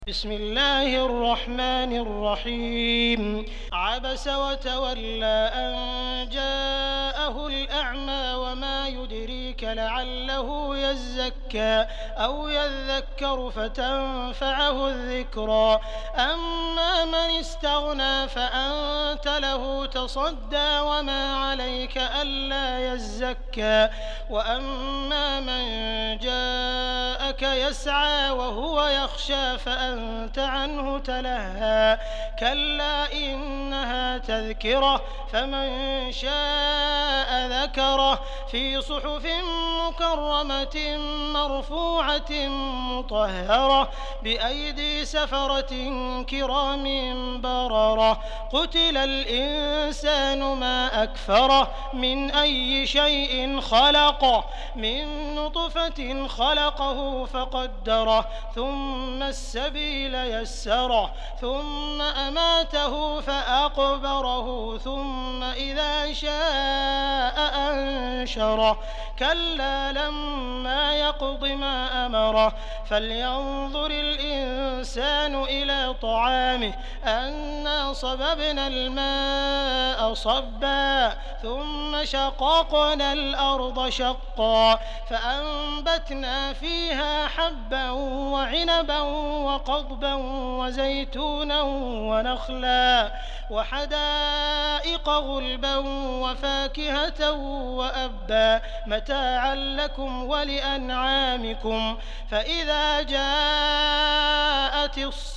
بسم الله الرحمن الرحيم عبس وتولى أن جاءه الأعمى وما يدريك لعله يزكى أو يذكر فتنفعه الذكرى أما من استغنى فأنت له تصدى وما عليك ألا يزكى وأما من جاءك يسعى وهو يخشى فأنت عنه تلهى كلا إنها تذكرة فمن شاء ذكره في صحف مكرمة مرفوعة مطهرة بأيدي سفرة كرام بررة قتل الإنسان ما أكفره من أي شيء خلقه من نطفة خلقه فقدره ثم السبيل يسره ثم أماته فأقبره ثم إذا شاء أنشره كلا لما يقض ما أمره فلينظر الإنسان إلى طعامه أنا صببنا الماء صبا ثم شققنا الأرض شقا فأنبتنا فيها حبا وعنبا وقضبا وزيتونا ونخلا وحدائق غلبا وفاكهة وأبا متاعا لكم ولأنعامكم فإذا جاءت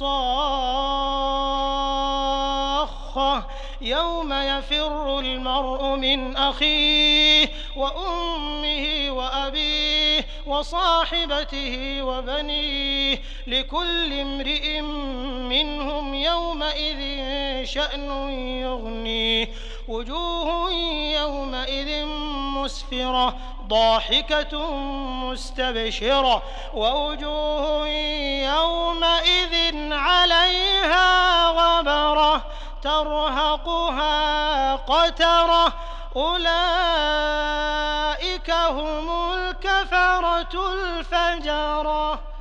الصاخة يوم يفر المرء من أخيه وأمه وأبيه وصاحبته وبنيه لكل امرئ منهم يومئذ شأن يغنيه وجوه يومئذ مسفرة ضاحكة مستبشرة ووجوه يومئذ عليها غبرة ترهقها قترة أولئك هم الكفرة الفجرة.